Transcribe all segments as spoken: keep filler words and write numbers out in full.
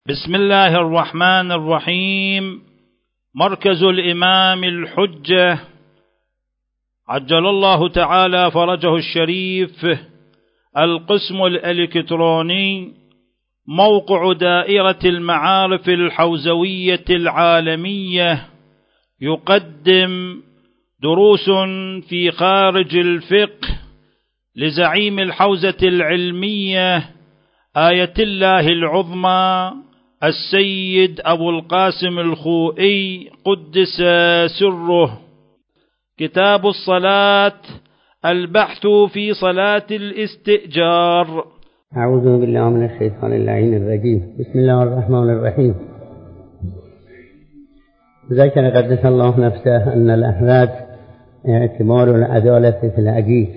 بسم الله الرحمن الرحيم. مركز الإمام الحجة عجل الله تعالى فرجه الشريف، القسم الإلكتروني، موقع دائرة المعارف الحوزوية العالمية، يقدم دروس في خارج الفقه لزعيم الحوزة العلمية آية الله العظمى السيد أبو القاسم الخوئي قدس سره. كتاب الصلاة، البحث في صلاة الاستئجار. أعوذ بالله من الشيطان اللعين الرجيم. بسم الله الرحمن الرحيم. ذكر قدس الله نفسه أن الأحوات اعتبار العدالة في العجيز.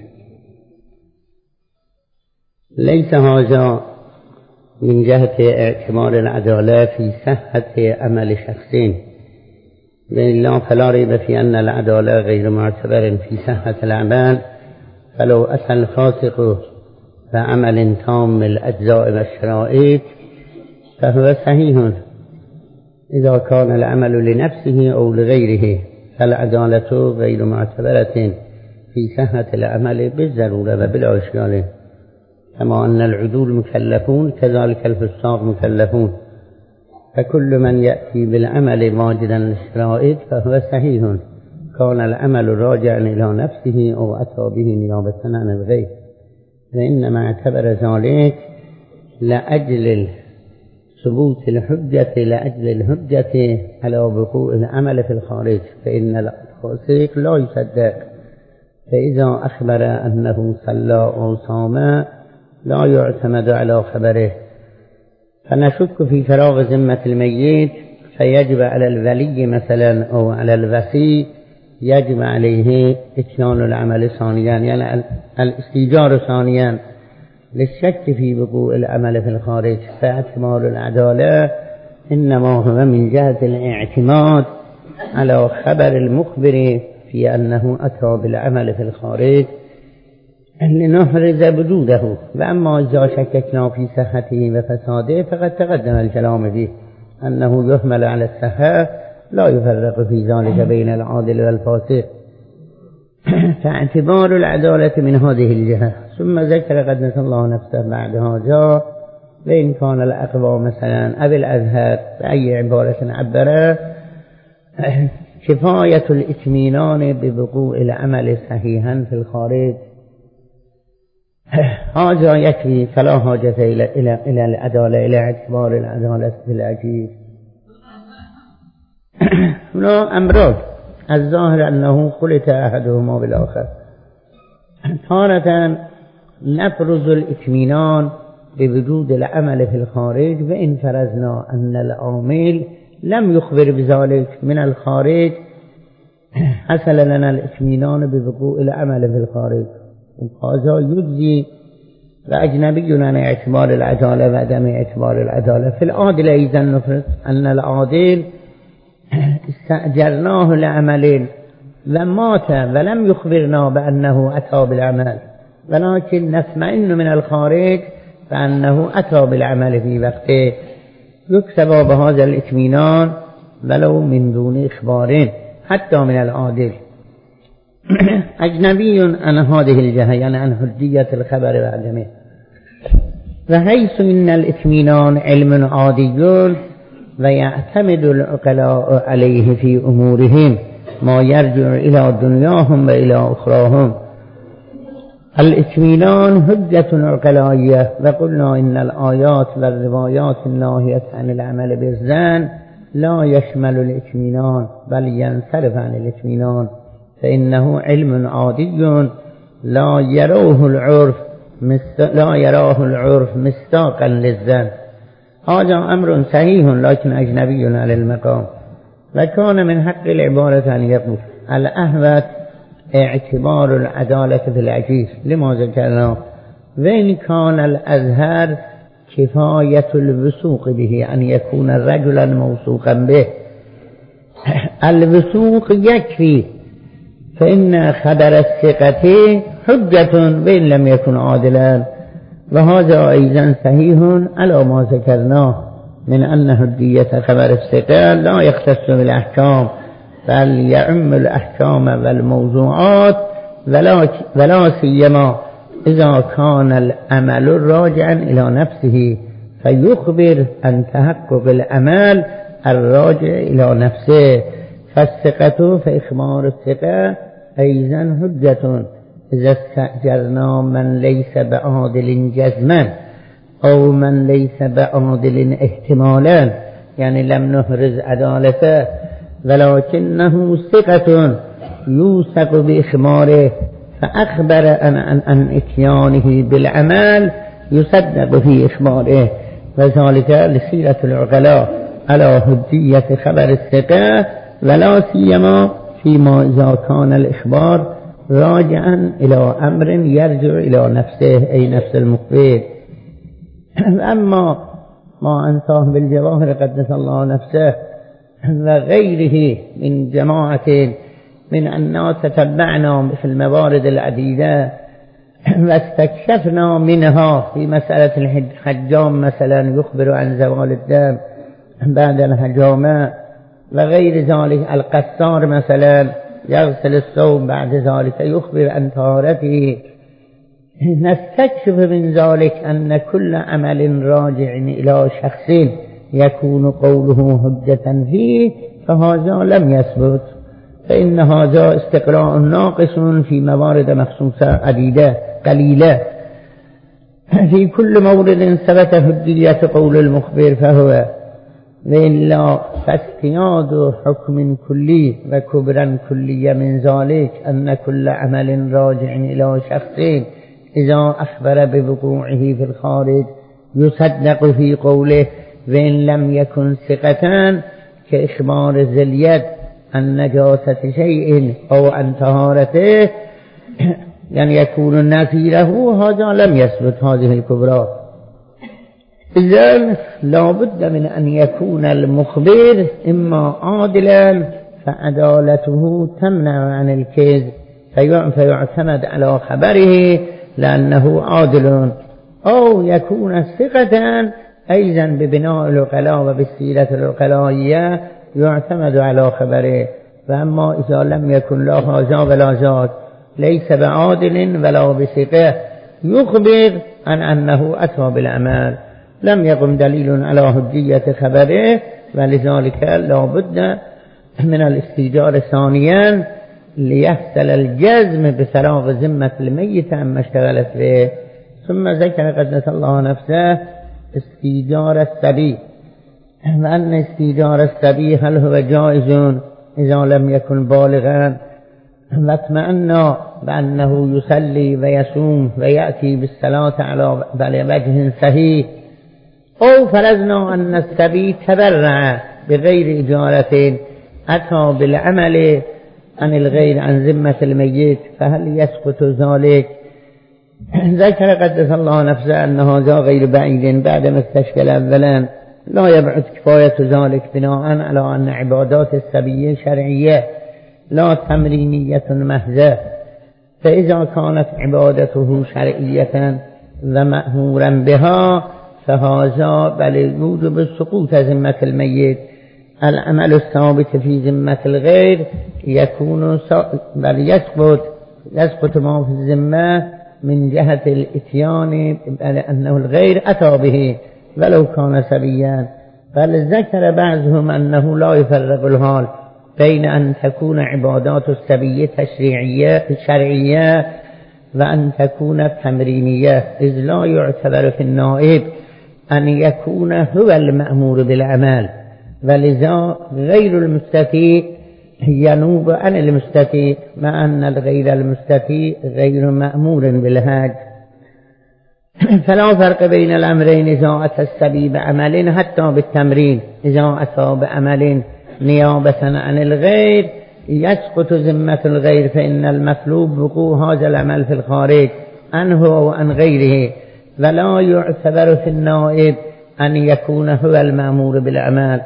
ليس هذا من جهة اعتبار العدالة في صحة عمل شخصين، وإلا فلا ريب في أن العدالة غير معتبر في صحة العمل، فلو أتى الفاسق بعمل تام الأجزاء والشرائط فهو صحيح إذا كان العمل لنفسه أو لغيره، فالعدالة غير معتبرة في صحة العمل بالضرورة وبلا إشكال، كما أن العدول مكلفون كذلك الفساق مكلفون، فكل من يأتي بالعمل واجدا للشرائط فهو صحيح، كان العمل راجعا إلى نفسه أو أتى به نيابة عن الغير، فإنما اعتبر ذلك لأجل ثبوت الحجة لأجل الحجة على وقوع العمل في الخارج، فإن الفاسق لا يصدق، فإذا أخبر أنه صلى أو صام لا يعتمد على خبره، فنشك في فراغ ذمة الميت، فيجب على الولي مثلا أو على الوصي يجب عليه إتيان العمل ثانيا، يعني الاستئجار ثانيا للشك في وقوع العمل في الخارج. فاعتبار العدالة إنما هو من جهة الاعتماد على خبر المخبر في أنه أتى بالعمل في الخارج لنحرز وجوده، وأما إذا شككنا في صحته وفساده فقد تقدم الكلام فيه أنه يحمل على الصحة، لا يفرق في ذلك بين العادل والفاسق، فاعتبار العدالة من هذه الجهة. ثم ذكر قدس الله نفسه بعد هذا وإن كان الأقوى مثلا أبي الأزهر بأي عبارة عبره كفاية الإطمئنان بوقوع العمل صحيحا في الخارج، هذا يكفي، فلا حاجة إلى إلى إلى العدالة، إلى اعتبار العدالة في العجيز. هنا أمران، الظاهر أنه خلط أحدهما بالآخر. تارة نفرض الإطمئنان بوجود العمل في الخارج، وإن فرضنا أن العامل لم يخبر بذلك من الخارج حصل لنا الإطمئنان بوقوع العمل في الخارج، هذا يجزي وأجنبي عن اعتبار العدالة وعدم اعتبار العدالة. في العادل أيضا نفرض أن العادل استأجرناه لعمل ومات ولم يخبرنا بأنه أتى بالعمل، ولكن نطمئن من الخارج فأنه أتى بالعمل في وقته، يكسب بهذا الإطمئنان ولو من دون إخبار حتى من العادل. أجنبي عن هذه الجهة، يعني عن حجية الخبر وعدمه. وحيث إن الإطمئنان علم عادي ويعتمد العقلاء عليه في أمورهم ما يرجع إلى دنياهم وإلى أخراهم، الإطمئنان حجة عقلائية. وقلنا إن الآيات والروايات الناهية عن العمل بالظن لا يشمل الإطمئنان بل ينصرف عن الإطمئنان، فإنه علم عادي لا يروه العرف لا يراه العرف مستاقا للظن. هذا أمر صحيح لكن أجنبي على المقام. وكان من حق العبارة أن يقول الأهوت اعتبار العدالة في العجيز لما ذكرنا، وإن كان الأزهر كفاية الوثوق به، أن يكون رجلا موثوقا به. الوثوق يكفي، فإن خبر الثقة حجة وإن لم يكن عادلا، وهذا أيضا صحيح على ما ذكرناه. من أن حجية خبر الثقة لا يختص بالأحكام بل يعم الأحكام والموضوعات ولا, ولا سيما إذا كان العمل راجعا إلى نفسه فيخبر عن تحقق العمل الراجع إلى نفسه. فالثقة فإخبار الثقة أيضا حجة إذا استأجرنا من ليس بعادل جزما أو من ليس بعادل احتمالا، يعني لم نحرز عدالته ولكنه ثقة يوثق بإخباره فأخبر عن عن إتيانه بالعمل يصدق في إخباره، وذلك لسيرة العقلاء على حجية خبر الثقة ولا سيما فيما إذا كان الإخبار راجعا إلى أمر يرجع إلى نفسه أي نفس المخبر. أما ما عن صاحب الجواهر قدس الله نفسه وغيره من جماعة من الناس تتبعنا في الموارد العديدة واستكشفنا منها في مسألة الحجام مثلا يخبر عن زوال الدم بعد الحجامة، وغير ذلك القصار مثلا يغسل الثوب بعد ذلك يخبر عن طهارته. نستكشف من ذلك أن كل عمل راجع إلى شخص يكون قوله حجة فيه فهذا لم يثبت، فإن هذا استقراء ناقص في موارد مخصوصة عديدة قليلة. في كل مورد ثبت حجية قول المخبر فهو، وإلا فاستناد حكم كلي وكبرا كلي من ذلك أن كل عمل راجع إلى شخص إذا أخبر بوقوعه في الخارج يصدق في قوله، وإن لم يكن ثقتان كإخبار ذي اليد عن نجاسة شيء أو عن طهارته يعني يكون نظيره، هذا لم يثبت هذه الكبرى. إذن لا بد من أن يكون المخبر إما عادلا فعدالته تمنع عن الكذب فيعتمد على خبره لأنه عادل، أو يكون ثقة أيضا ببناء العقلاء وبالسيرة العقلائية يعتمد على خبره. فأما إذا لم يكن لا هذا ولا ذاك ليس بعادل ولا بثقة يخبر عن أنه أتى بالأعمال لم يقم دليل على حجية خبره، ولذلك لا بد من الاستئجار ثانيا ليحصل الجزم بفراغ ذمة الميت عما اشتغلت به. ثم ذكر قدس الله نفسه استئجار الصبي، وأن استئجار الصبي هل هو جائز إذا لم يكن بالغا، واطمأن بأنه يصلي ويصوم ويأتي بالصلاة على وجه صحيح، أو فرضنا أن الصبي تبرع بغير إجارة أتى بالعمل عن الغير عن ذمة الميت فهل يسقط ذلك؟ ذكر قدس الله نفسه أن هذا غير بعيد بعد ما استشكل أولا، لا يبعد كفاية ذلك بناء على أن عبادات الصبي شرعية لا تمرينية محضة، فإذا كانت عبادته شرعية ومأمورا بها فهذا بل يوجب سقوط ذمة الميت. العمل الثابت في ذمة الغير يكون بل يسقط يسقط ما في الذمة من جهة الاتيان أنه الغير أتى به ولو كان صبيا. بل ذكر بعضهم أنه لا يفرق الحال بين أن تكون عبادات الصبي تشريعية شرعية وأن تكون تمرينية، إذ لا يعتبر في النائب أن يكون هو المأمور بالعمل، ولذا غير المستطيع ينوب عن المستطيع مع أن الغير المستطيع غير مأمور بالحج. فلا فرق بين الأمرين إذا أتى الصبي بعمل حتى بالتمرين، إذا أتى بعمل نيابة عن الغير يسقط ذمة الغير، فإن المطلوب وقوع هذا العمل في الخارج عنه وعن غيره، ولا يعتبر في النائب أن يكون هو المأمور بالأعمال.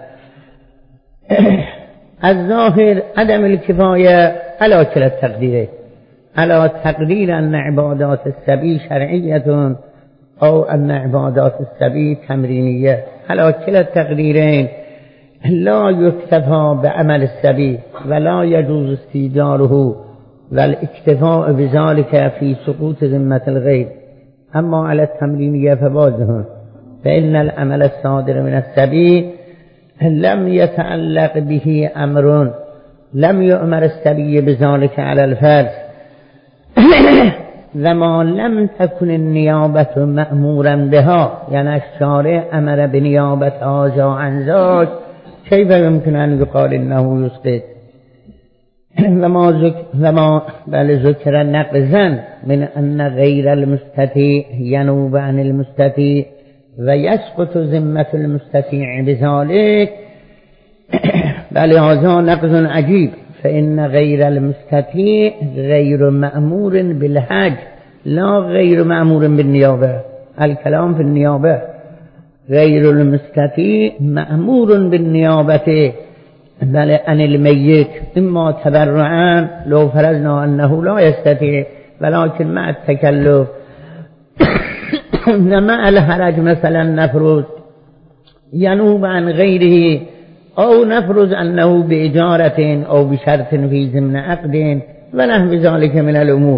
الظاهر عدم الكفاية على كلا التقدير، على التقدير أن عبادات الصبي شرعية أو أن عبادات السبي تمرينية. على كلا التقديرين لا يكتفى بعمل السبي ولا يجوز استيجاره والاكتفاء بذلك في سقوط ذمة الغير. أما على التمرينية فواضح، فإن العمل الصادر من السبي لم يتعلق به أمر، لم يؤمر السبي بذلك على الفرد، وما لم تكن النيابة مأمورا بها، يعني الشارع أمر بنيابة هذا عن ذاك، كيف يمكن أن يقال إنه يسقط؟ وما ذكر, وما بل ذكر نقزا من أن غير المستطيع ينوب عن المستطيع ويسقط ذمة المستطيع بذلك، بل هذا نقز عجيب، فإن غير المستطيع غير مأمور بالحج لا غير مأمور بالنيابة. الكلام في النيابة، غير المستطيع مأمور بالنيابة بل عن الميت، إما تبرعا لو فرضنا أنه لا يستطيع، ولكن مع التكلف مع الحرج، مثلا نفرض ينوب عن غيره، أو نفرض أنه بإجارة أو بشرط في ضمن عقد ونحو ذلك من الأمور.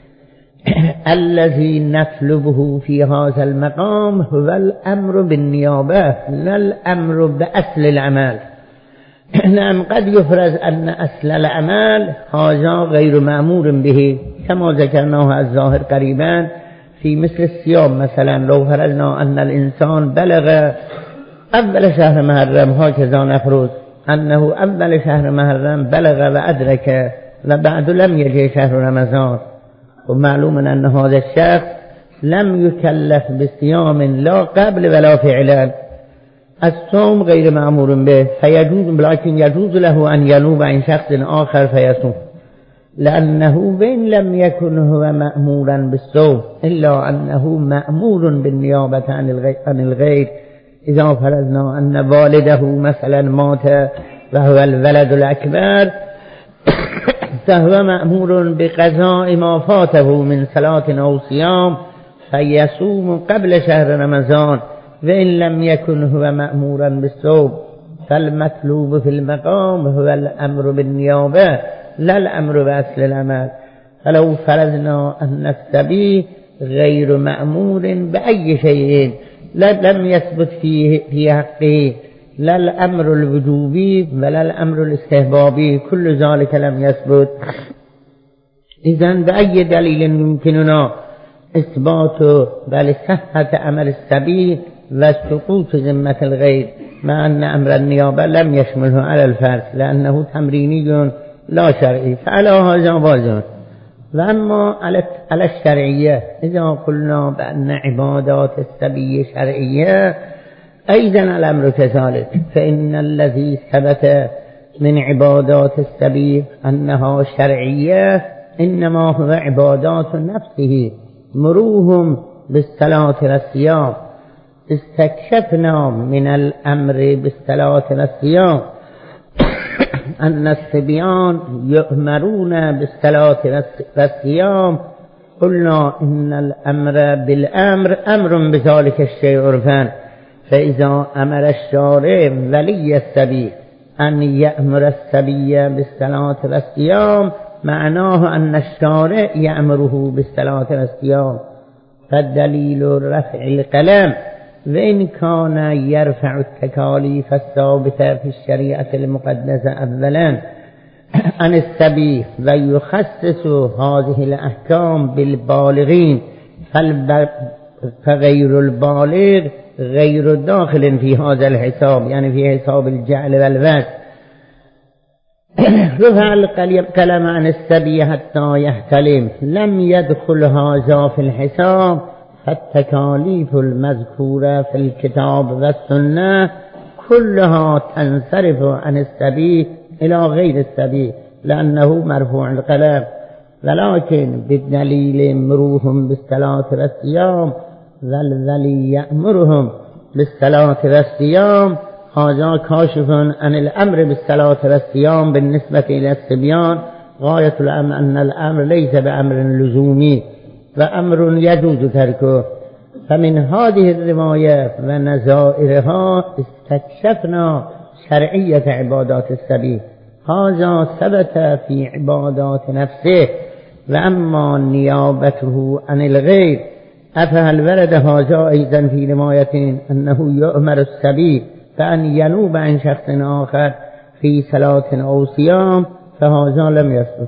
الذي نطلبه في هذا المقام هو الأمر بالنيابة لا الأمر بأصل العمل. نعم قد يفرض أن أصل العمل هذا غير مأمور به، كما ذكرناه الظاهر قريبا في مثل الصيام. مثلا لو فرضنا أن الإنسان بلغ أول شهر محرم، هكذا نفرض أنه أول شهر محرم بلغ وأدرك وبعد لم يجي شهر رمضان، ومعلوم أن هذا الشخص لم يكلف بصيام لا قبل ولا فعلا، الصوم غير مأمور به، فيجوز، لكن يجوز له أن ينوب عن شخص آخر فيصوم، لأنه وإن لم يكن هو مأمورا بالصوم إلا أنه مأمور بالنيابة عن الغير. إذا فرضنا أن والده مثلا مات وهو الولد الأكبر فهو مأمور بقضاء ما فاته من صلاة أو صيام فيصوم قبل شهر رمضان، وإن لم يكن هو مأمورا بالصوم، فالمطلوب في المقام هو الأمر بالنيابة لا الأمر بأصل العمل. فلو فرضنا أن السبي غير مأمور بأي شيء لم يثبت فيه في حقه لا الأمر الوجوبي ولا الأمر الاستحبابي، كل ذلك لم يثبت. إذن بأي دليل يمكننا إثبات بل صحة عمل السبي وسقوط ذمة الغير، مع أن أمر النيابة لم يشمله على الفرد لأنه تمريني لا شرعي، فعلى هذا واضح. وأما على الشرعية، إذا قلنا بأن عبادات السبي شرعية أيضا الأمر كذلك، فإن الذي ثبت من عبادات السبي أنها شرعية إنما هو عبادات نفسه، مروهم بالصلاة والصيام. استكشفنا من الأمر بالصلاة والصيام أن الصبيان يؤمرون بالصلاة والصيام، قلنا إن الأمر بالأمر أمر بذلك الشيء عرفان، فإذا أمر الشارع ولي السبي أن يأمر السبي بالصلاة والصيام معناه أن الشارع يأمره بالصلاة والصيام، فالدليل رفع القلم، وإن كان يرفع التكاليف الثابتة في الشريعة المقدسة أولا عن السبي ويخصص هذه الأحكام بالبالغين، فغير البالغ غير داخل في هذا الحساب، يعني في حساب الجعل والوزن. رفع الكلام عن السبي حتى يحتلم، لم يدخل هذا في الحساب، فالتكاليف المذكورة في الكتاب والسنة كلها تنصرف عن السبي إلى غير السبي لأنه مرفوع القلم، ولكن بالدليل مروهم بالصلاة والصيام والولي يأمرهم بالصلاة والصيام، هذا كاشف عن الأمر بالصلاة والصيام بالنسبة إلى الصبيان. غاية الأمر أن الأمر ليس بأمر لزومي وأمر يجوز تركه، فمن هذه الرواية ونظائرها استكشفنا شرعية عبادات السبي. هذا ثبت في عبادات نفسه، وأما نيابته عن الغير أفهل ورد هذا أيضا في رواية أنه يؤمر السبي فأن ينوب عن شخص آخر في صلاة أو صيام، فهذا لم يثبت.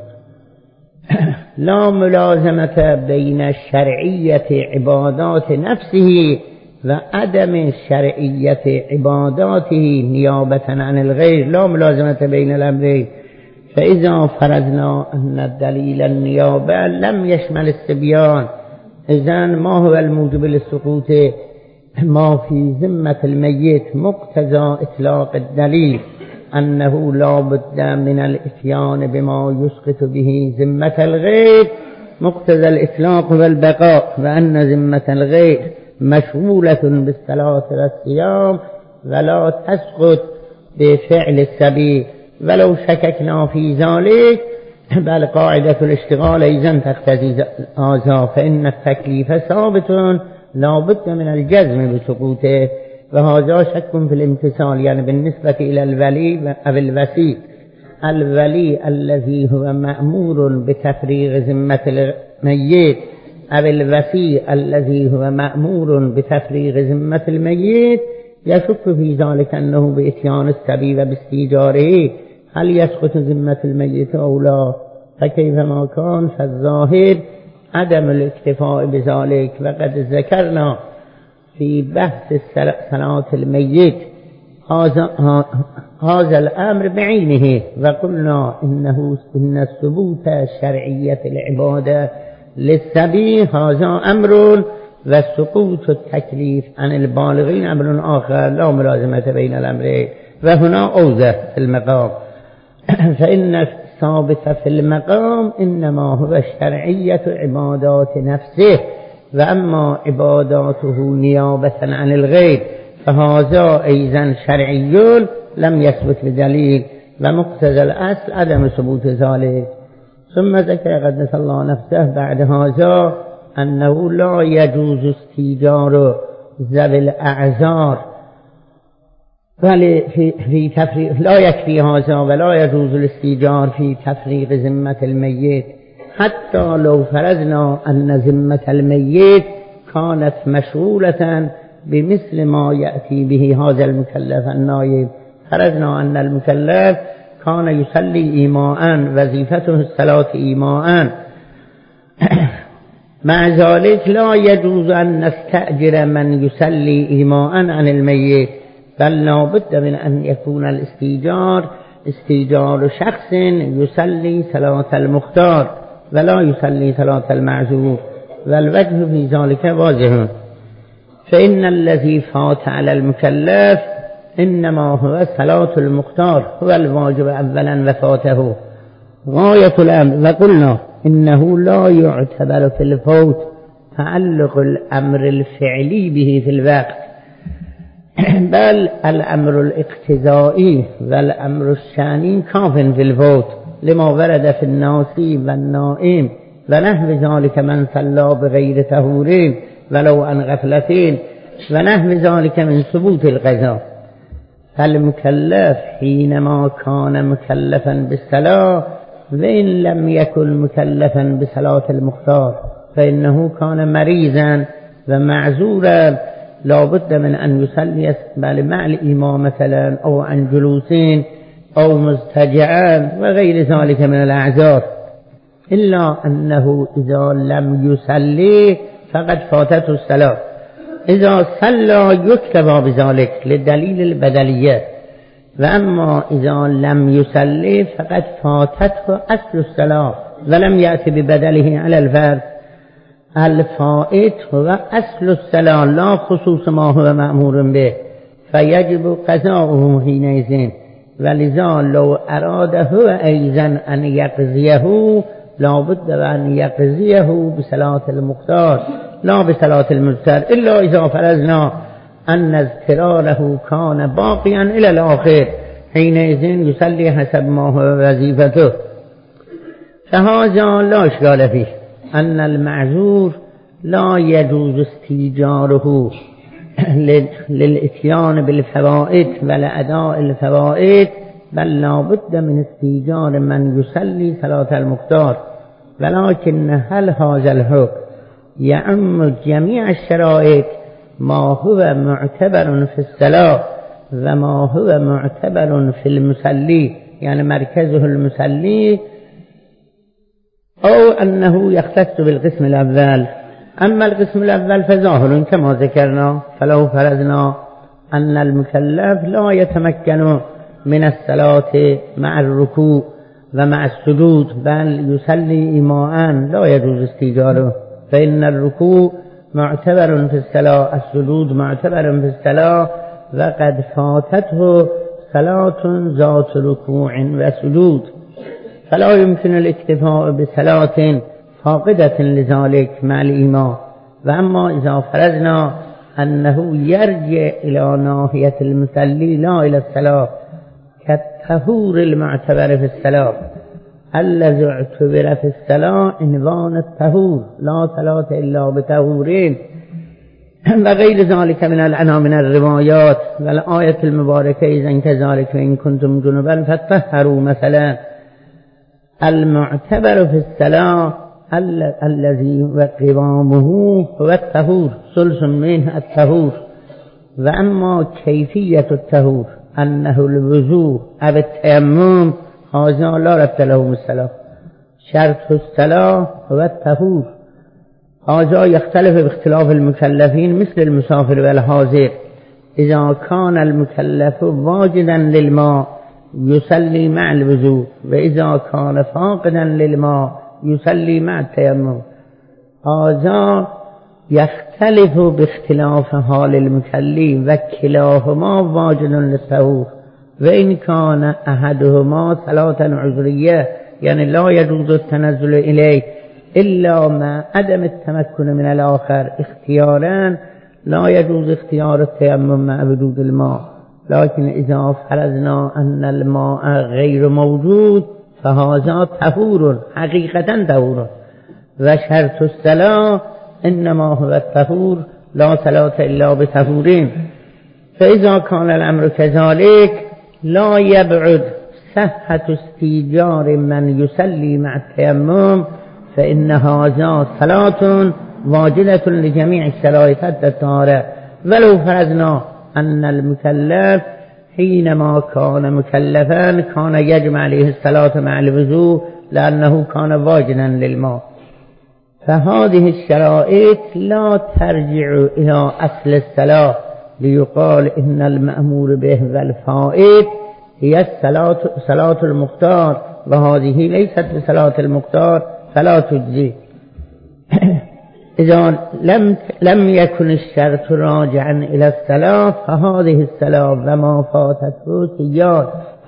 لا ملازمة بين شرعية عبادات نفسه وعدم شرعية عباداته نيابة عن الغير، لا ملازمة بين الأمرين. فإذا فرضنا أن الدليل النيابة لم يشمل الصبيان، إذن ما هو الموجب للسقوط؟ ما في ذمة الميت مقتضى إطلاق الدليل أنه لا بد من الإتيان بما يسقط به ذمة الغير، مقتضى الإطلاق والبقاء، وأن ذمة الغير مشغولة بالصلاة والصيام ولا تسقط بفعل السبي. ولو شككنا في ذلك بل قاعدة الاشتغال أيضا تقتضي هذا، فإن التكليف ثابت لا بد من الجزم بسقوطه، وهذا شك في الامتثال، يعني بالنسبة إلى الولي أو الوسيء. الولي الذي هو مأمور بتفريغ ذمة الميت أو الوسيء الذي هو مأمور بتفريغ ذمة الميت يشك في ذلك أنه بإتيان السبي وباستيجاره هل يسقط ذمة الميت أو لا، فكيفما كان فالظاهر عدم الاكتفاء بذلك. وقد ذكرنا في بحث صلاة الميت هذا هذا الأمر بعينه، وقلنا إنه إن الثبوت شرعية العبادة للسبي هذا أمر، والسقوط التكليف عن البالغين أمر آخر لا ملازمة بين الأمرين. وهنا أوضح في المقام، فإن الثابت في المقام إنما هو شرعية عبادات نفسه، وأما عباداته نيابة عن الغير فهذا أيضا شرعي لم يثبت بدليل، ومقتضى الأصل عدم ثبوت ذلك. ثم ذكر قدس الله نفسه بعد هذا أنه لا يجوز استيجار ذوي الأعذار، بل في, في تفريق لا يكفي هذا ولا يجوز الاستيجار في تفريق ذمة الميت، حتى لو فرضنا أن ذمة الميت كانت مشغولة بمثل ما يأتي به هذا المكلف النائب. فرضنا أن المكلف كان يصلي إيماء، وظيفته الصلاة إيماء، مع ذلك لا يجوز أن نستأجر من يصلي إيماء عن الميت، بل لا بد من أن يكون الاستيجار استيجار شخص يصلي صلاة المختار ولا يصلي صلاة المعذور، والوجه في ذلك واضح. فإن الذي فات على المكلف إنما هو صلاة المختار، هو الواجب أولا وفاته غاية الأمر. وقلنا إنه لا يعتبر في الفوت تعلق الأمر الفعلي به في الوقت، بل الأمر الاقتضائي والأمر الشاني كاف في الفوت، لما ورد في الناسي والنائم ونحو ذلك من صلى بغير طهور ولو عن غفلتين ونحو ذلك من ثبوت القضاء. فالمكلف حينما كان مكلفا بالصلاة وإن لم يكن مكلفا بصلاة المختار فإنه كان مريضا ومعذورا لا بد من أن يصلي بل مع الإمام مثلا أو عن جلوسين أو مضطجعا وغير ذلك من الأعذار، إلا أنه إذا لم يصلي فقد فاتته الصلاة. إذا صلى يكتفى بذلك للدليل البدلية، وأما إذا لم يصلي فقد فاتته أصل الصلاة ولم يأتي ببدله على الفرد. الفائت هو أصل الصلاة لا خصوص ما هو مأمور به، فيجب قضاؤه حينئذ. ولذا لو أراد هو أيضا أن يقضيه لا بد أن يقضيه بصلاة المختار لا بصلاة المضطر، إلا إذا فرضنا أن اضطراره كان باقيا إلى الآخر، حينئذ يصلي حسب ما هو وظيفته. فهذا لا إشكال فيه، أن المعذور لا يجوز استيجاره للاتيان بالفوائد ولأداء الفوائد، بل لا بد من استيجار من يصلي صلاة المختار. ولكن هل هذا الحكم يعم جميع الشرائط، ما هو معتبر في الصلاة وما هو معتبر في المصلي، يعني مركزه المصلي، أو أنه يختص بالقسم الأول؟ أما القسم الأول فظاهر كما ذكرنا، فلو فرضنا أن المكلف لا يتمكن من الصلاة مع الركوع ومع السجود، بل يصلي إيماء، لا يجوز استيجاره، فإن الركوع معتبر في الصلاة، السجود معتبر في الصلاة، وقد فاتته صلاة ذات ركوع وسجود، فلا يمكن الاكتفاء بصلاة فاقدة لذلك مع الإيمان. وأما إذا فرضنا أنه يرجع إلى ناحية المصلي لا إلى الصلاة، كالطهور المعتبر في الصلاة الذي اعتبر في الصلاة عنوان الطهور، لا صلاة إلا بطهورين، وغير ذلك من الأنواع من الروايات والآية المباركة إذن كذلك وإن كنتم جنبا فطهروا. مثلا المعتبر في الصلاة الذي وقوامه هو الطهور، ثلث منه الطهور. وأما كيفية الطهور أنه الوضوء أو التيمم، هذا لا ربط له بالصلاة. شرط الصلاة هو الطهور، هذا يختلف باختلاف المكلفين مثل المسافر والحاضر. إذا كان المكلف واجدا للماء يصلي مع الوضوء، وإذا كان فاقدا للماء يصلي مع التيمم. هذا يختلف باختلاف حال المكلف، وكلاهما واجد للطهور، وإن كان أحدهما صلاة عذرية، يعني لا يجوز التنزل إليه إلا مع عدم التمكن من الآخر اختيارا، لا يجوز اختيار التيمم مع وجود الماء. لكن إذا فرضنا أن الماء غير موجود فهذا طهور، حقيقة طهور، وشرط الصلاة إنما هو الطهور، لا صلاة إلا بطهورين. فإذا كان الأمر كذلك لا يبعد صحة استيجار من يصلي مع التيمم، فإن هذا صلاة واجدة لجميع الشرائط حتى الطهارة. ولو فرضنا أن المكلف حينما كان مكلفا كان يجب عليه الصلاة مع الوضوء لأنه كان واجدا للماء، فهذه الشرائط لا ترجع إلى أصل الصلاة ليقال إن المأمور به والفائت هي الصلاة صلاة المختار، وهذه ليست بصلاة المختار فلا تجزي. إذا لم لم يكن الشرط راجعا إلى الصلاة فهذه الصلاة وما فاتته سيئات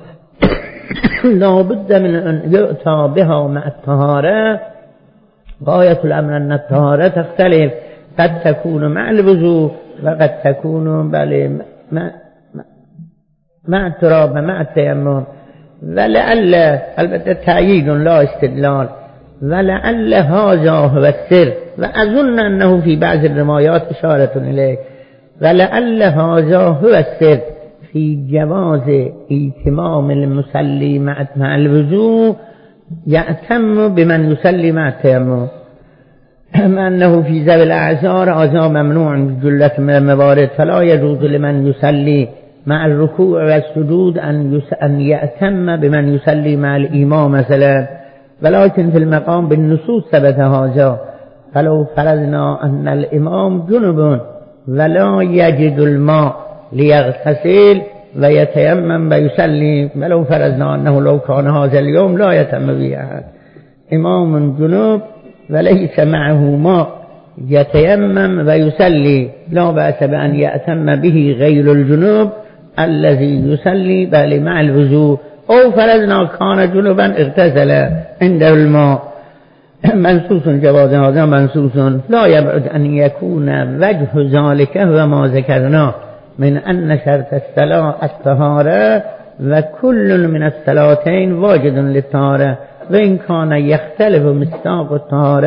لا بد من أن يؤتى بها مع الطهارة. غاية الأمر أن الطهارة تختلف، قد تكون مع الوضوء وقد تكون بل مع, مع التراب مع التيمم، ولعل البته تأييد لا استدلال، ولعل هذا هو السر، وأظن أنه في بعض الروايات إشارة إليه، ولعل هذا هو السر في جواز ائتمام المصلي مع الوضوء يأتم بمن يصلي مع التيمم، أما أنه في ذوي الأعذار هذا ممنوع جلة من الموارد، فلا يجوز لمن يصلي مع الركوع والسجود أن أن يأتم بمن يصلي مع الإمام مثلا. ولكن في المقام بالنصوص ثبت هذا. فلو فرضنا أن الإمام جنب ولا يجد الماء ليغتسل ويتيمم ويصلي، ولو فرضنا أنه لو كان هذا اليوم لا يتم به أحد، إمام جنوب وليس معه ماء يتيمم ويصلي، لا بأس بأن يأتم به غير الجنوب الذي يصلي بل مع الوضوء. أو فرضنا كان جنوبا اغتسل عنده الماء، منصوص جواز هذا منصوص، لا يبعد أن يكون وجه ذلك هو ما ذكرنا من أن شرط الصلاة الطهارة، وكل من الصلاتين واجد للطهارة، وإن كان يختلف مصداق الطهارة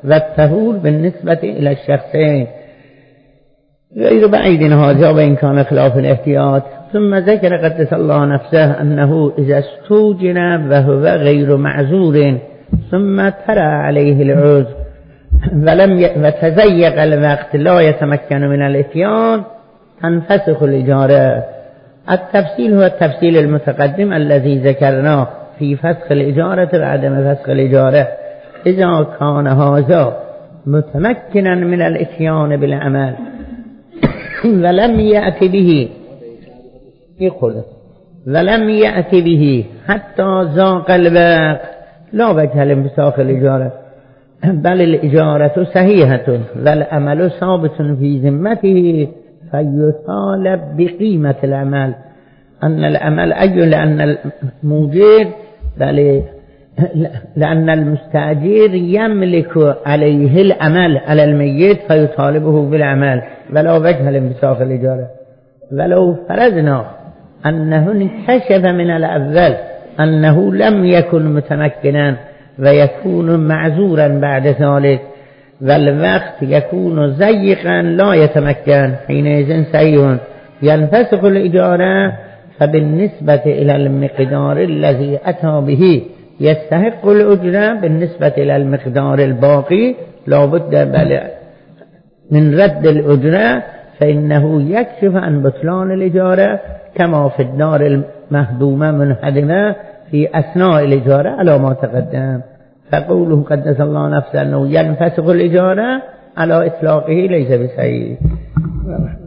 والتهور بالنسبة إلى الشخصين غير بعيد هذا وإن كان خلاف الاحتياط. ثم ذكر قدس الله نفسه أنه إذا استوجن وهو غير معذور ثم ترى عليه العذر ولم وتضيق الوقت لا يتمكن من الاتيان تنفسخ الإجارة. التفصيل هو التفصيل المتقدم الذي ذكرناه في فسخ الإجارة وعدم فسخ الإجارة. إذا كان هذا متمكنا من الاتيان بالعمل ولم يأتي به يقول ولم يأتي به حتى ذاق الوقت لا وجه لانفساخ الإجارة، بل الإجارة صحيحة والعمل ثابت في ذمته فيطالب بقيمة العمل. أن العمل أي لأن الموجر بل لأن المستأجر يملك عليه العمل على الميت فيطالبه بالعمل ولا وجه لانفساخ الإجارة. ولو فرضنا أنه انكشف من الأول أنه لم يكن متمكنا ويكون معذورا بعد ذلك والوقت يكون ضيقا لا يتمكن حينئذ صحيح ينفسخ الإجارة. فبالنسبة إلى المقدار الذي أتى به يستحق الأجرة، بالنسبة إلى المقدار الباقي لا بد من رد الأجرة فإنه يكشف عن بطلان الإجارة كما في الدار المهدومة منهدمة في أثناء الإجارة على ما تقدم. فقوله قدس الله نفسه أنه ينفسخ الإجارة على إطلاقه ليس بصحيح.